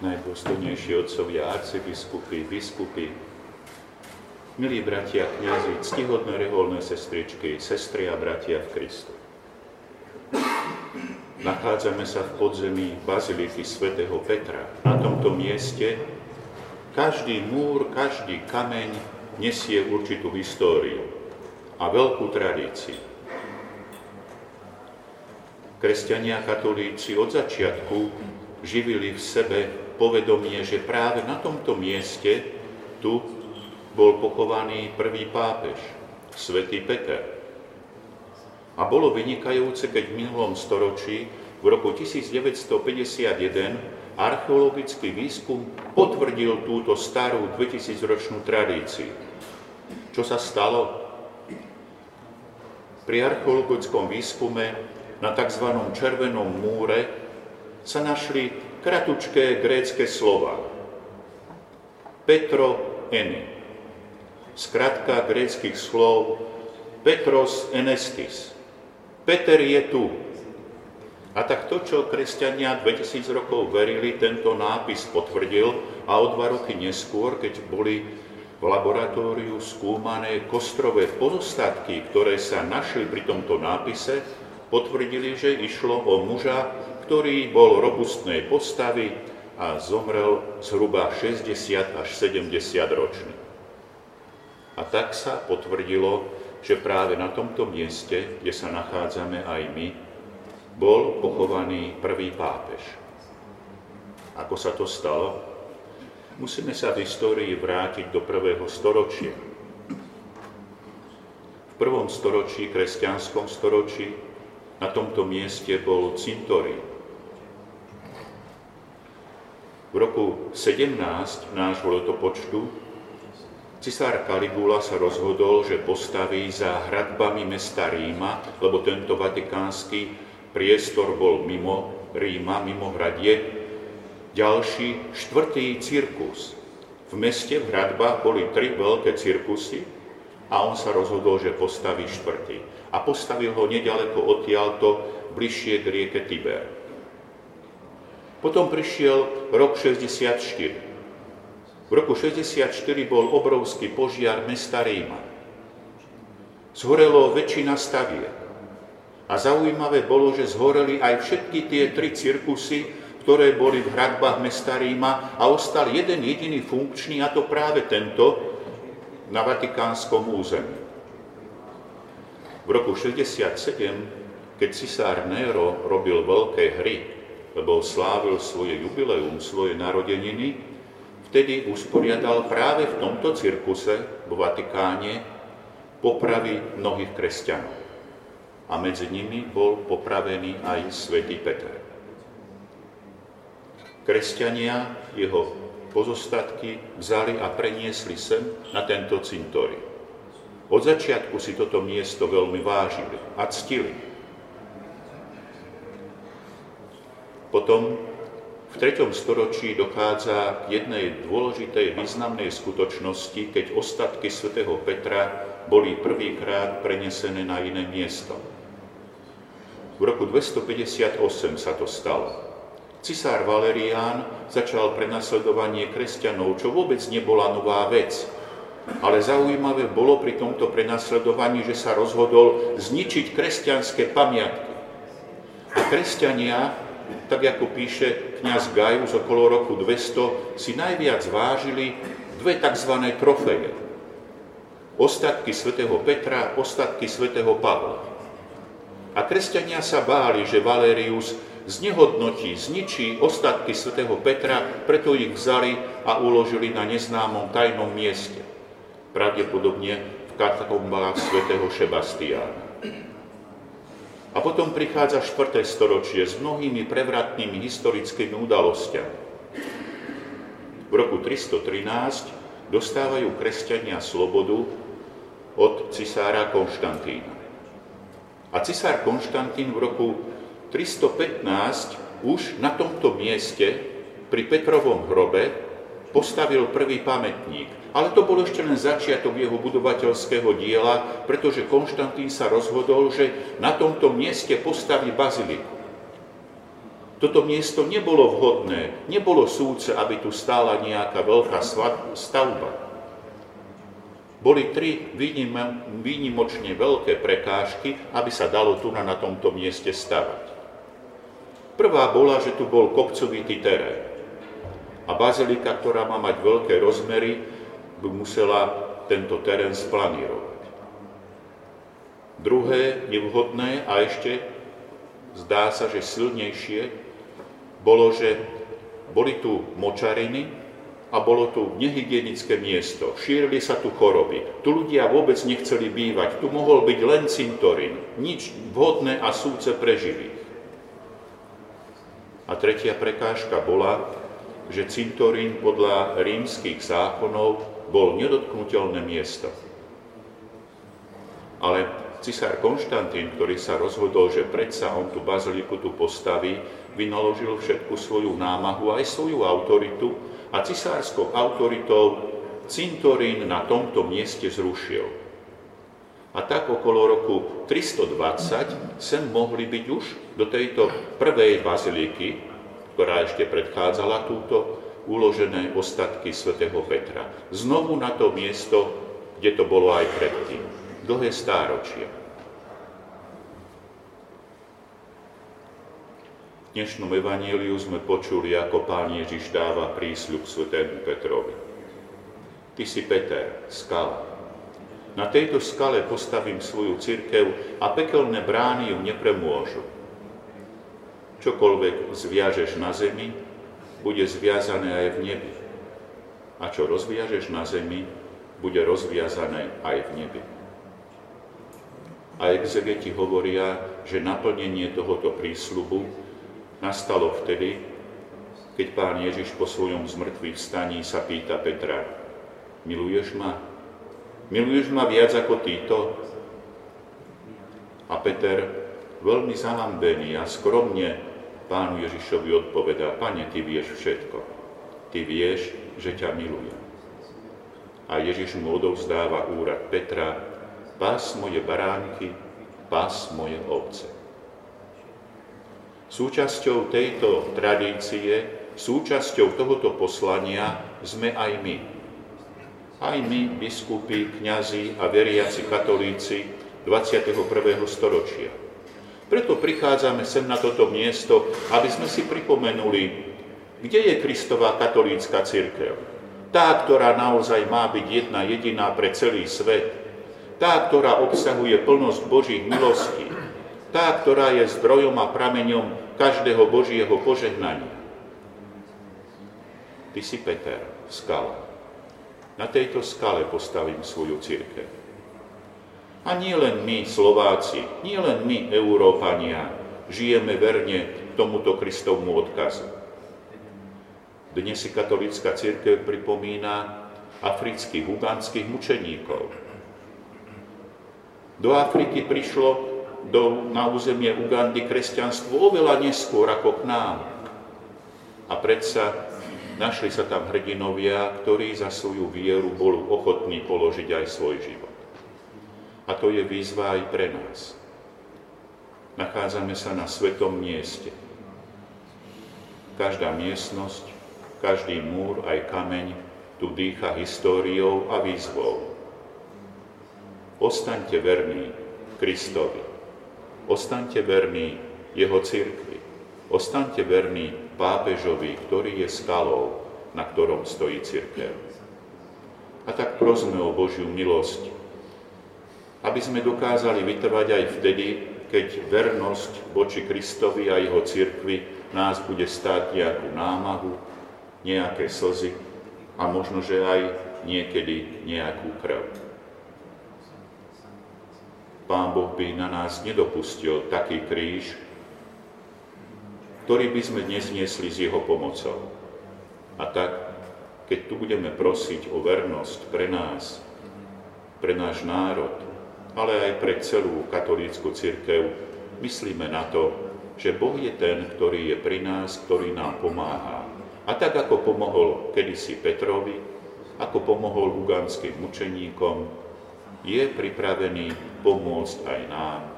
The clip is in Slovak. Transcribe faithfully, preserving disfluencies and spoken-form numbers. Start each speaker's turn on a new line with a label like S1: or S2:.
S1: najdôstojnejší otcovia, arcibiskupy, biskupy, milí bratia kňazi, ctihodné reholné sestričky, sestry a bratia v Kristu. Nachádzame sa v podzemí baziliky svätého Petra. Na tomto mieste každý múr, každý kameň nesie určitú históriu a veľkú tradíciu. Kresťania katolíci od začiatku živili v sebe povedomie, že práve na tomto mieste tu bol pochovaný prvý pápež, svätý Peter. A bolo vynikajúce, keď v minulom storočí, v roku tisícdeväťstopäťdesiatjeden, archeologický výskum potvrdil túto starú dvetisícročnú tradíciu. Čo sa stalo? Pri archeologickom výskume na tzv. Červenom múre sa našli kratučké grécke slova. Petro eni. Skratka gréckych slov Petros enestis. Peter je tu. A tak to, čo kresťania dvetisíc rokov verili, tento nápis potvrdil a o dva roky neskôr, keď boli v laboratóriu skúmané kostrové pozostatky, ktoré sa našli pri tomto nápise, potvrdili, že išlo o muža, ktorý bol robustnej postavy a zomrel zhruba šesťdesiat až sedemdesiat ročný. A tak sa potvrdilo, že práve na tomto mieste, kde sa nachádzame aj my, bol pochovaný prvý pápež. Ako sa to stalo? Musíme sa v histórii vrátiť do prvého storočia. V prvom storočí, kresťanskom storočí, na tomto mieste bol cintorín. V roku sedemnásť nášho letopočtu cisár Kaligula sa rozhodol, že postaví za hradbami mesta Ríma, lebo tento vatikánsky priestor bol mimo Ríma, mimo hradie, ďalší štvrtý cirkus. V meste v hradbách boli tri veľké cirkusy a on sa rozhodol, že postaví štvrtý. A postavil ho nedaleko odtiaľto, bližšie k rieke Tiber. Potom prišiel rok šesťdesiatštyri. V roku šesťdesiatštyri bol obrovský požiar mesta Ríma. Zhorelo väčšina stavieb. A zaujímavé bolo, že zhoreli aj všetky tie tri cirkusy, ktoré boli v hradbách mesta Ríma a ostal jeden jediný funkčný, a to práve tento na vatikánskom území. V roku šesťdesiatsedem, keď cisár Nero robil veľké hry, lebo slávil svoje jubileum, svoje narodeniny, vtedy usporiadal práve v tomto cirkuse v Vatikáne popravy mnohých kresťanov. A medzi nimi bol popravený aj svätý Peter. Kresťania jeho pozostatky vzali a preniesli sem na tento cintorín. Od začiatku si toto miesto veľmi vážili a ctili. Potom v treťom storočí dochádza k jednej dôležitej významnej skutočnosti, keď ostatky svätého Petra boli prvýkrát prenesené na iné miesto. V roku dvestopäťdesiatosem sa to stalo. Cisár Valerián začal prenasledovanie kresťanov, čo vôbec nebola nová vec. Ale zaujímavé bolo pri tomto prenasledovaní, že sa rozhodol zničiť kresťanské pamiatky. A kresťania, tak ako píše kňaz Gajus okolo roku dvesto, si najviac vážili dve tzv. Trofeje. Ostatky svätého Petra, ostatky svätého Pavla. A kresťania sa báli, že Valerius znehodnotí, zničí ostatky svätého Petra, preto ich vzali a uložili na neznámom tajnom mieste. Pravdepodobne v katakombách svätého Šebastiána. A potom prichádza štvrté storočie s mnohými prevratnými historickými udalosťami. V roku tristotrinásť dostávajú kresťania slobodu od cisára Konštantína. A cisár Konštantín v roku tristopätnásť už na tomto mieste pri Petrovom hrobe postavil prvý pamätník. Ale to bol ešte len začiatok jeho budovateľského diela, pretože Konštantín sa rozhodol, že na tomto mieste postaví baziliku. Toto miesto nebolo vhodné, nebolo súce, aby tu stála nejaká veľká stavba. Boli tri výnimočne veľké prekážky, aby sa dalo tu na, na tomto mieste stavať. Prvá bola, že tu bol kopcovitý terén. A bazilika, ktorá má mať veľké rozmery, by musela tento terén splanírovať. Druhé nevhodné a ešte zdá sa, že silnejšie, bolo, že boli tu močariny a bolo tu nehygienické miesto. Šírili sa tu choroby. Tu ľudia vôbec nechceli bývať. Tu mohol byť len cintorín. Nič vhodné a súce pre živých. A tretia prekážka bola, že cintorín podľa rímskych zákonov bol nedotknuteľné miesto. Ale cisár Konštantín, ktorý sa rozhodol, že predsa on tú baziliku tu postaví, vynaložil všetku svoju námahu aj svoju autoritu a cisárskou autoritou cintorín na tomto mieste zrušil. A tak okolo roku tristodvadsať sem mohli byť už do tejto prvej baziliky, ktorá ešte predchádzala túto, uložené ostatky svätého Petra. Znovu na to miesto, kde to bolo aj predtým. Dlhé stáročia. V dnešnom evaníliu sme počuli, ako Pán Ježiš dáva prísľub svätému Petrovi. Ty si Peter, skala. Na tejto skale postavím svoju cirkev a pekelné brány ju nepremôžu. Čokoľvek zviažeš na zemi, bude zviazané aj v nebi. A čo rozviažeš na zemi, bude rozviazané aj v nebi. A exegeti hovoria, že naplnenie tohoto prísľubu nastalo vtedy, keď Pán Ježiš po svojom zmrtvých vstaní sa pýta Petra: miluješ ma? Miluješ ma viac ako títo? A Peter, veľmi zahambený a skromne, Pánu Ježišovi odpovedá: Pane, ty vieš všetko. Ty vieš, že ťa milujem. A Ježiš mu odovzdáva úrad Petra: pás moje baránky, pás moje ovce. Súčasťou tejto tradície, súčasťou tohoto poslania sme aj my. Aj my, biskupy, kňazi a veriaci katolíci dvadsiateho prvého storočia. Preto prichádzame sem na toto miesto, aby sme si pripomenuli, kde je Kristova katolícka cirkev. Tá, ktorá naozaj má byť jedna jediná pre celý svet. Tá, ktorá obsahuje plnosť Božích milostí. Tá, ktorá je zdrojom a prameňom každého Božieho požehnania. Ty si Peter, skala. Na tejto skale postavím svoju cirkev. A nie len my, Slováci, nie len my, Európania, žijeme verne tomuto Kristovmu odkazu. Dnes si katolícka cirkev pripomína afrických ugandských mučeníkov. Do Afriky prišlo do, na územie Ugandy kresťanstvo oveľa neskôr ako k nám. A predsa našli sa tam hrdinovia, ktorí za svoju vieru boli ochotní položiť aj svoj život. A to je výzva aj pre nás. Nachádzame sa na svetom mieste. Každá miestnosť, každý múr, aj kameň tu dýcha históriou a výzvou. Ostaňte verní Kristovi. Ostaňte verní jeho cirkvi. Ostaňte verní pápežovi, ktorý je skalou, na ktorom stojí cirkev. A tak prosme o Božiu milosť, aby sme dokázali vytrvať aj vtedy, keď vernosť voči Kristovi a jeho cirkvi nás bude stáť nejakú námahu, nejaké slzy a možno, že aj niekedy nejakú krv. Pán Boh by na nás nedopustil taký kríž, ktorý by sme dnes niesli s jeho pomocou. A tak, keď tu budeme prosiť o vernosť pre nás, pre náš národ, ale aj pre celú katolícku cirkev, myslíme na to, že Boh je ten, ktorý je pri nás, ktorý nám pomáha. A tak, ako pomohol kedysi Petrovi, ako pomohol ugandským mučeníkom, je pripravený pomôcť aj nám